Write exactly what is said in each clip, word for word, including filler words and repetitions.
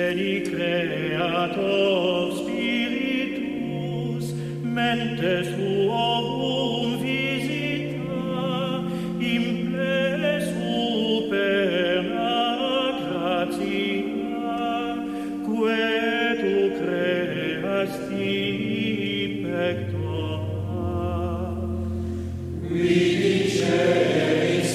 veni Creator Spiritus, mentes tuorum visita, impele superna gratia, quae tu creasti pectora. Vidi celis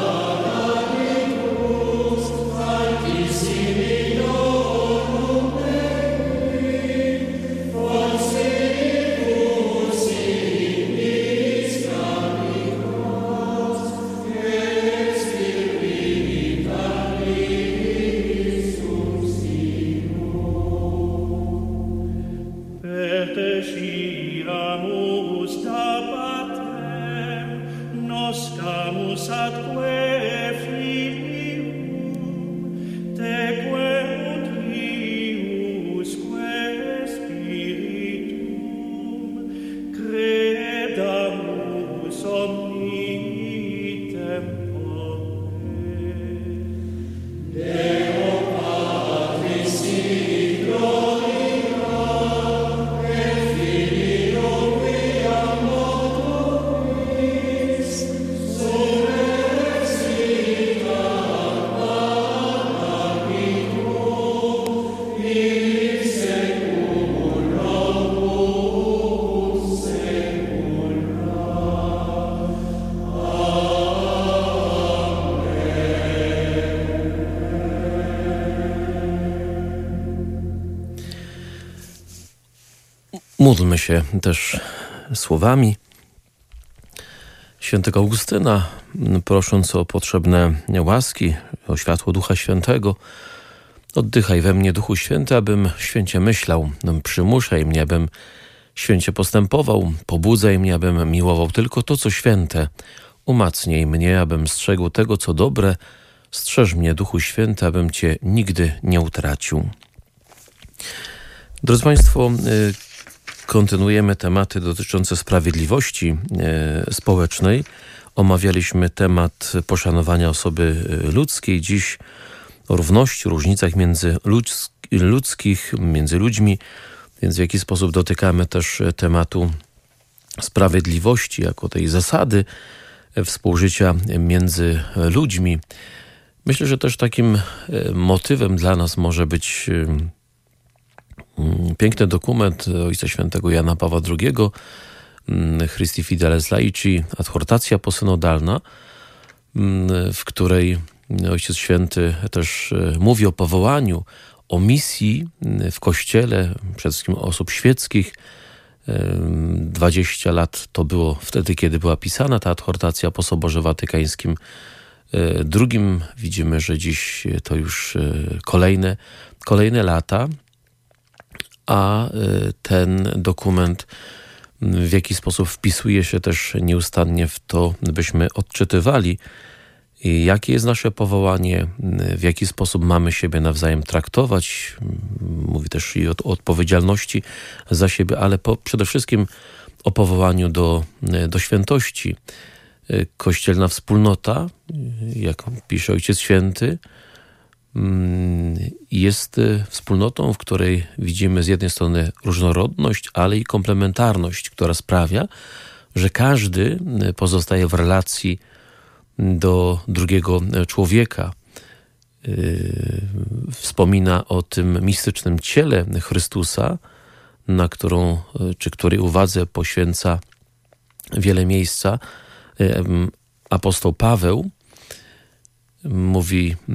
paraditus, altissimi donum Dei, consilitus in miscabicos, et spiritualitatis subsimo. Pertesciamus da Patrem, noscamus atque filium, teque utriusque spiritum, credamus omni tempore. Deo Patris sit gloria, et Filio quia motoris, somerexita paraditum, in saeculum saecula. Módlmy się też słowami świętego Augustyna, prosząc o potrzebne łaski, o światło Ducha Świętego. Oddychaj we mnie, Duchu Święty, abym święcie myślał. Przymuszaj mnie, abym święcie postępował. Pobudzaj mnie, abym miłował tylko to, co święte. Umacnij mnie, abym strzegł tego, co dobre. Strzeż mnie, Duchu Święty, abym Cię nigdy nie utracił. Drodzy Państwo, kontynuujemy tematy dotyczące sprawiedliwości społecznej. Omawialiśmy temat poszanowania osoby ludzkiej. Dziś o równości, różnicach między ludzkich, między ludźmi, więc w jaki sposób dotykamy też tematu sprawiedliwości jako tej zasady współżycia między ludźmi. Myślę, że też takim motywem dla nas może być piękny dokument Ojca Świętego Jana Pawła drugiego, Christi Fideles Laici, adhortacja posynodalna, w której Ojciec Święty też mówi o powołaniu, o misji w Kościele, przede wszystkim osób świeckich. dwadzieścia lat to było wtedy, kiedy była pisana ta adhortacja po Soborze Watykańskim drugim. Widzimy, że dziś to już kolejne, kolejne lata, a ten dokument w jaki sposób wpisuje się też nieustannie w to, byśmy odczytywali, jakie jest nasze powołanie, w jaki sposób mamy siebie nawzajem traktować. Mówi też i o, o odpowiedzialności za siebie, ale po, przede wszystkim o powołaniu do, do świętości. Kościelna wspólnota, jak pisze Ojciec Święty, jest wspólnotą, w której widzimy z jednej strony różnorodność, ale i komplementarność, która sprawia, że każdy pozostaje w relacji do drugiego człowieka. Wspomina o tym mistycznym ciele Chrystusa, na którą, czy której uwadze poświęca wiele miejsca apostoł Paweł. Mówi: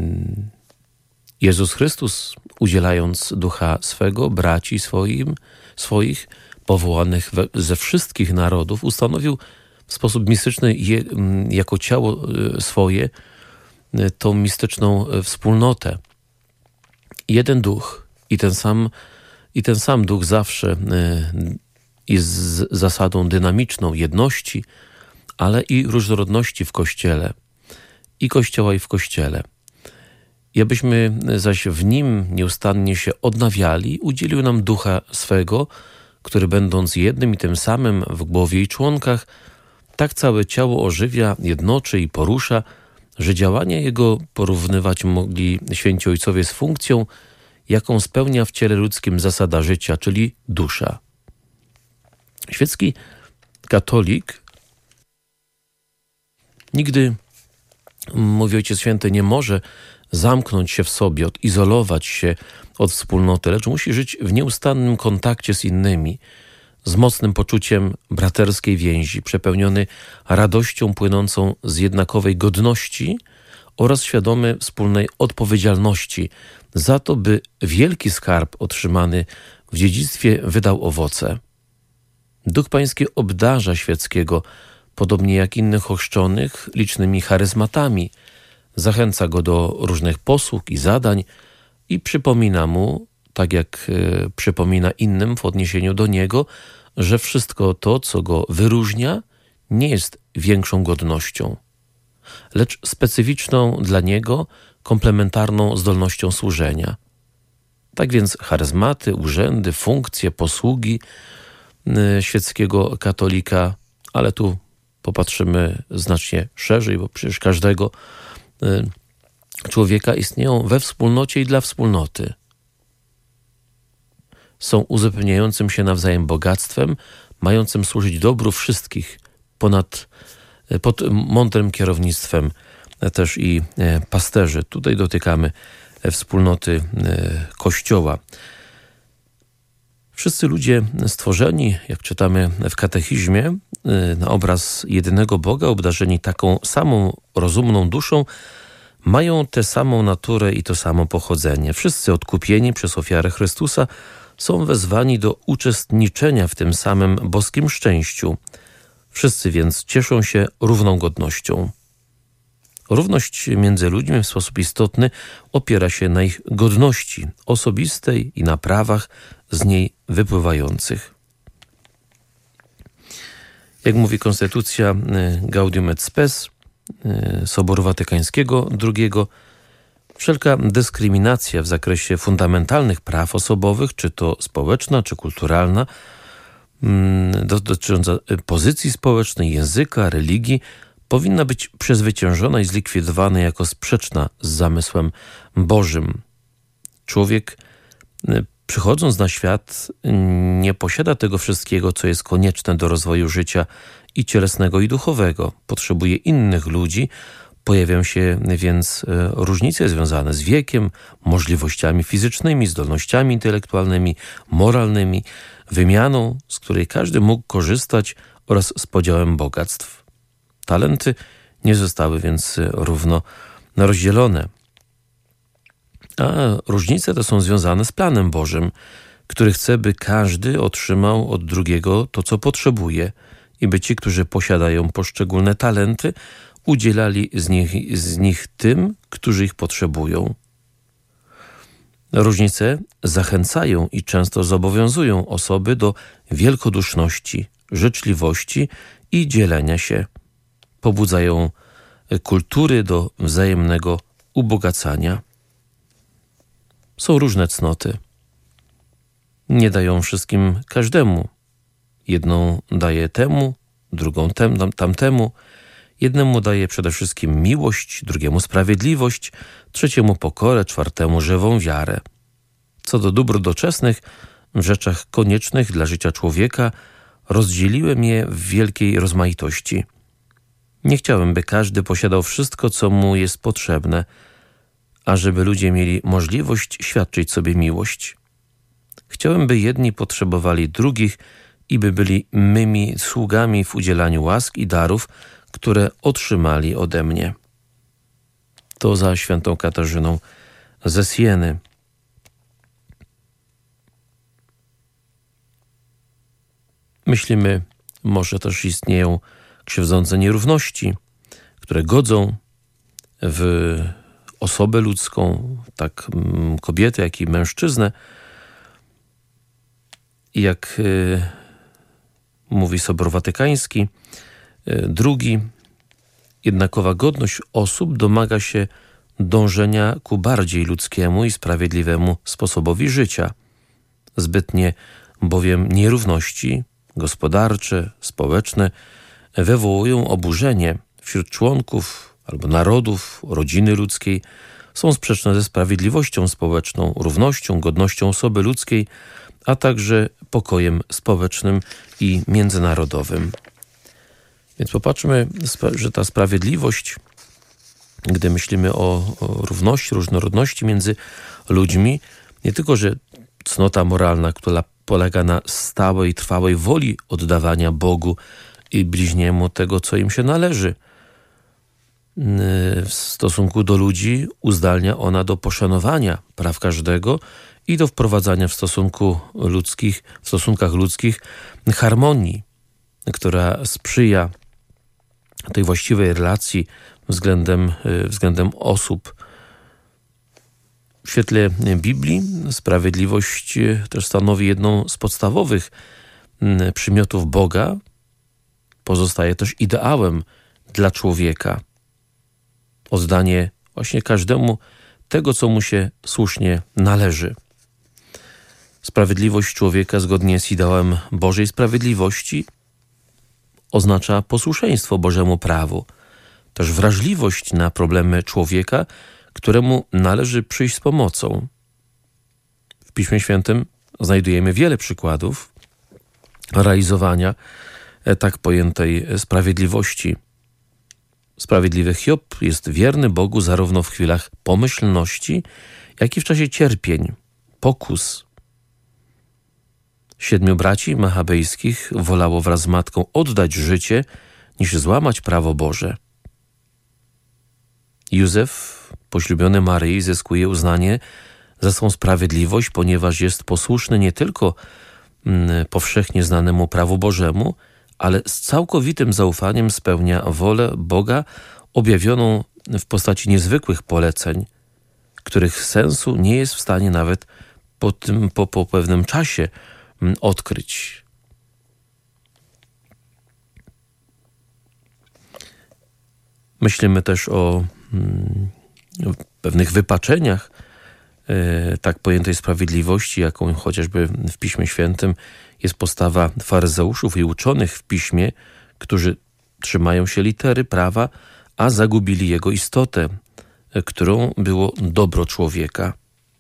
Jezus Chrystus, udzielając ducha swego, braci swoim, swoich, powołanych we, ze wszystkich narodów, ustanowił w sposób mistyczny je, jako ciało swoje tą mistyczną wspólnotę. Jeden duch i ten sam, i ten sam duch zawsze jest zasadą dynamiczną jedności, ale i różnorodności w Kościele. I Kościoła, i w Kościele. I abyśmy zaś w Nim nieustannie się odnawiali, udzielił nam Ducha swego, który będąc jednym i tym samym w głowie i członkach, tak całe ciało ożywia, jednoczy i porusza, że działania Jego porównywać mogli święci ojcowie z funkcją, jaką spełnia w ciele ludzkim zasada życia, czyli dusza. Świecki katolik nigdy, mówi Ojciec Święty, nie może zamknąć się w sobie, odizolować się od wspólnoty, lecz musi żyć w nieustannym kontakcie z innymi, z mocnym poczuciem braterskiej więzi, przepełniony radością płynącą z jednakowej godności oraz świadomy wspólnej odpowiedzialności za to, by wielki skarb otrzymany w dziedzictwie wydał owoce. Duch Pański obdarza Świeckiego, podobnie jak innych ochrzczonych, licznymi charyzmatami, zachęca go do różnych posług i zadań i przypomina mu, tak jak y, przypomina innym w odniesieniu do niego, że wszystko to, co go wyróżnia, nie jest większą godnością, lecz specyficzną dla niego, komplementarną zdolnością służenia. Tak więc charyzmaty, urzędy, funkcje, posługi y, świeckiego katolika, ale tu popatrzymy znacznie szerzej, bo przecież każdego y, człowieka istnieją we wspólnocie i dla wspólnoty. Są uzupełniającym się nawzajem bogactwem, mającym służyć dobru wszystkich, ponad, pod mądrym kierownictwem też i pasterzy. Tutaj dotykamy wspólnoty Kościoła. Wszyscy ludzie stworzeni, jak czytamy w katechizmie, na obraz jedynego Boga, obdarzeni taką samą rozumną duszą, mają tę samą naturę i to samo pochodzenie. Wszyscy odkupieni przez ofiarę Chrystusa są wezwani do uczestniczenia w tym samym boskim szczęściu. Wszyscy więc cieszą się równą godnością. Równość między ludźmi w sposób istotny opiera się na ich godności osobistej i na prawach z niej wypływających. Jak mówi Konstytucja Gaudium et Spes Soboru Watykańskiego drugiego, wszelka dyskryminacja w zakresie fundamentalnych praw osobowych, czy to społeczna, czy kulturalna, dotycząca pozycji społecznej, języka, religii, powinna być przezwyciężona i zlikwidowana jako sprzeczna z zamysłem Bożym. Człowiek, przychodząc na świat, nie posiada tego wszystkiego, co jest konieczne do rozwoju życia i cielesnego, i duchowego. Potrzebuje innych ludzi. Pojawiają się więc różnice związane z wiekiem, możliwościami fizycznymi, zdolnościami intelektualnymi, moralnymi, wymianą, z której każdy mógł korzystać, oraz z podziałem bogactw. Talenty nie zostały więc równo rozdzielone. A różnice te są związane z planem Bożym, który chce, by każdy otrzymał od drugiego to, co potrzebuje, i by ci, którzy posiadają poszczególne talenty, udzielali z nich, z nich tym, którzy ich potrzebują. Różnice zachęcają i często zobowiązują osoby do wielkoduszności, życzliwości i dzielenia się. Pobudzają kultury do wzajemnego ubogacania. Są różne cnoty. Nie dają wszystkim każdemu. Jedną daje temu, drugą tem, tam, tamtemu. Jednemu daje przede wszystkim miłość, drugiemu sprawiedliwość, trzeciemu pokorę, czwartemu żywą wiarę. Co do dóbr doczesnych, w rzeczach koniecznych dla życia człowieka, rozdzieliłem je w wielkiej rozmaitości. Nie chciałem, by każdy posiadał wszystko, co mu jest potrzebne, a żeby ludzie mieli możliwość świadczyć sobie miłość. Chciałem, by jedni potrzebowali drugich i by byli mymi sługami w udzielaniu łask i darów, które otrzymali ode mnie. To za świętą Katarzyną ze Sieny. Myślimy, może też istnieją krzywdzące nierówności, które godzą w osobę ludzką, tak kobietę, jak i mężczyznę. I jak y, mówi Sobór Watykański y, drugi, jednakowa godność osób domaga się dążenia ku bardziej ludzkiemu i sprawiedliwemu sposobowi życia. Zbytnie bowiem nierówności gospodarcze, społeczne wywołują oburzenie wśród członków albo narodów, rodziny ludzkiej, są sprzeczne ze sprawiedliwością społeczną, równością, godnością osoby ludzkiej, a także pokojem społecznym i międzynarodowym. Więc popatrzmy, że ta sprawiedliwość, gdy myślimy o, o równości, różnorodności między ludźmi, nie tylko, że cnota moralna, która polega na stałej, trwałej woli oddawania Bogu i bliźniemu tego, co im się należy. W stosunku do ludzi uzdalnia ona do poszanowania praw każdego i do wprowadzania w stosunku ludzkich, w stosunkach ludzkich harmonii, która sprzyja tej właściwej relacji względem, względem osób. W świetle Biblii sprawiedliwość też stanowi jedną z podstawowych przymiotów Boga. Pozostaje też ideałem dla człowieka. Oddanie właśnie każdemu tego, co mu się słusznie należy. Sprawiedliwość człowieka zgodnie z ideałem Bożej sprawiedliwości oznacza posłuszeństwo Bożemu prawu, też wrażliwość na problemy człowieka, któremu należy przyjść z pomocą. W Piśmie Świętym znajdujemy wiele przykładów realizowania tak pojętej sprawiedliwości. Sprawiedliwy Hiob jest wierny Bogu zarówno w chwilach pomyślności, jak i w czasie cierpień, pokus. Siedmiu braci machabejskich wolało wraz z matką oddać życie, niż złamać prawo Boże. Józef, poślubiony Maryi, zyskuje uznanie za swą sprawiedliwość, ponieważ jest posłuszny nie tylko mm, powszechnie znanemu prawu Bożemu, ale z całkowitym zaufaniem spełnia wolę Boga objawioną w postaci niezwykłych poleceń, których sensu nie jest w stanie nawet po, tym, po, po pewnym czasie odkryć. Myślimy też o mm, pewnych wypaczeniach e, tak pojętej sprawiedliwości, jaką chociażby w Piśmie Świętym jest postawa faryzeuszów i uczonych w Piśmie, którzy trzymają się litery prawa, a zagubili jego istotę, którą było dobro człowieka.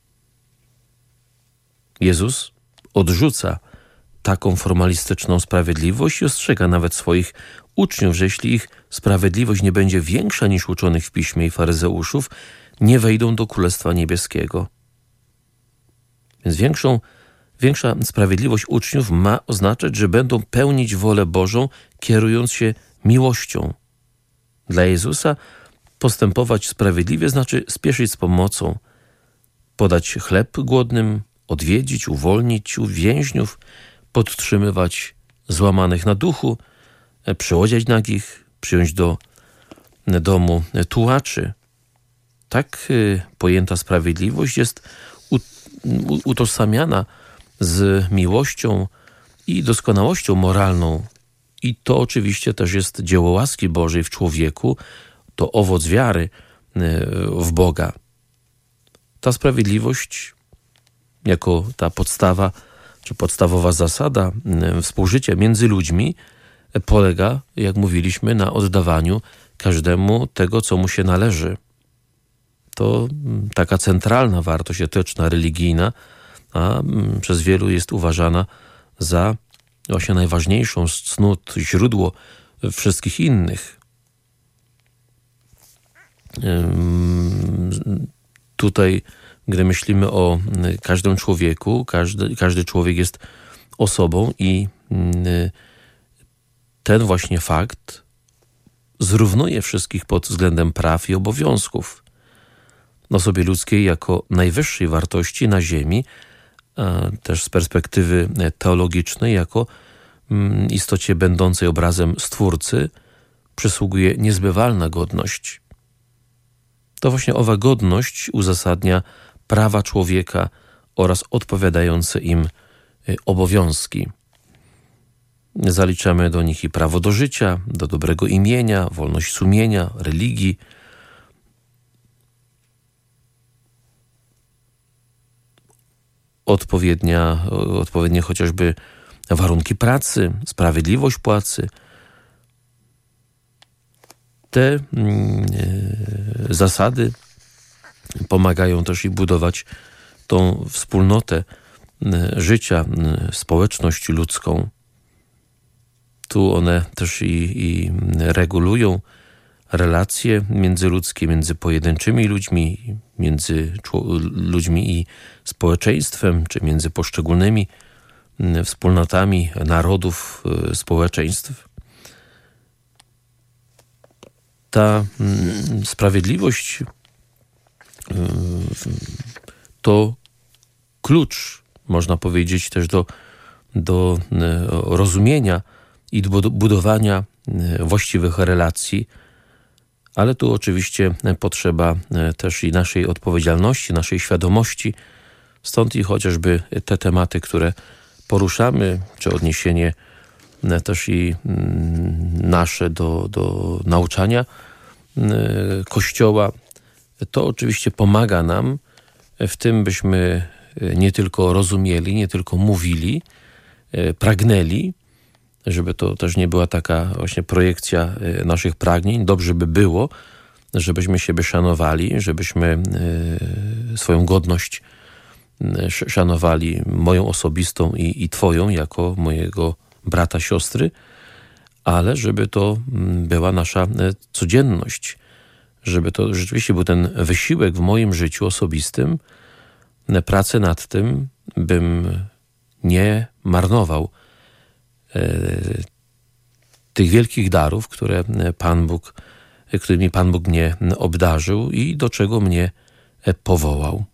Jezus odrzuca taką formalistyczną sprawiedliwość i ostrzega nawet swoich uczniów, że jeśli ich sprawiedliwość nie będzie większa niż uczonych w Piśmie i faryzeuszów, nie wejdą do Królestwa Niebieskiego. Więc większą, większa sprawiedliwość uczniów ma oznaczać, że będą pełnić wolę Bożą, kierując się miłością. Dla Jezusa postępować sprawiedliwie znaczy spieszyć z pomocą, podać chleb głodnym, odwiedzić, uwolnić więźniów, podtrzymywać złamanych na duchu, przyodziać nagich, przyjąć do domu tułaczy. Tak pojęta sprawiedliwość jest utożsamiana z miłością i doskonałością moralną. I to oczywiście też jest dzieło łaski Bożej w człowieku, to owoc wiary w Boga. Ta sprawiedliwość jako ta podstawa, czy podstawowa zasada współżycia między ludźmi polega, jak mówiliśmy, na oddawaniu każdemu tego, co mu się należy. To taka centralna wartość etyczna, religijna, a przez wielu jest uważana za właśnie najważniejszą z cnót, źródło wszystkich innych. Tutaj, gdy myślimy o każdym człowieku, każdy, każdy człowiek jest osobą i ten właśnie fakt zrównuje wszystkich pod względem praw i obowiązków. Osobie ludzkiej jako najwyższej wartości na ziemi, a też z perspektywy teologicznej jako istocie będącej obrazem Stwórcy przysługuje niezbywalna godność. To właśnie owa godność uzasadnia prawa człowieka oraz odpowiadające im obowiązki. Zaliczamy do nich i prawo do życia, do dobrego imienia, wolność sumienia, religii. Odpowiednia, odpowiednie chociażby warunki pracy, sprawiedliwość płacy. Te mm, zasady pomagają też i budować tą wspólnotę życia, społeczność ludzką. Tu one też i, i regulują relacje międzyludzkie, między pojedynczymi ludźmi, między ludźmi i społeczeństwem, czy między poszczególnymi wspólnotami narodów, społeczeństw. Ta sprawiedliwość to klucz, można powiedzieć, też do, do rozumienia i do budowania właściwych relacji, ale tu oczywiście potrzeba też i naszej odpowiedzialności, naszej świadomości. Stąd i chociażby te tematy, które poruszamy, czy odniesienie też i nasze do, do nauczania Kościoła, to oczywiście pomaga nam w tym, byśmy nie tylko rozumieli, nie tylko mówili, pragnęli, żeby to też nie była taka właśnie projekcja naszych pragnień. Dobrze by było, żebyśmy siebie szanowali, żebyśmy swoją godność szanowali, moją osobistą i, i twoją, jako mojego brata, siostry, ale żeby to była nasza codzienność, żeby to rzeczywiście był ten wysiłek w moim życiu osobistym, pracę nad tym, bym nie marnował tych wielkich darów, które Pan Bóg, którymi Pan Bóg mnie obdarzył i do czego mnie powołał.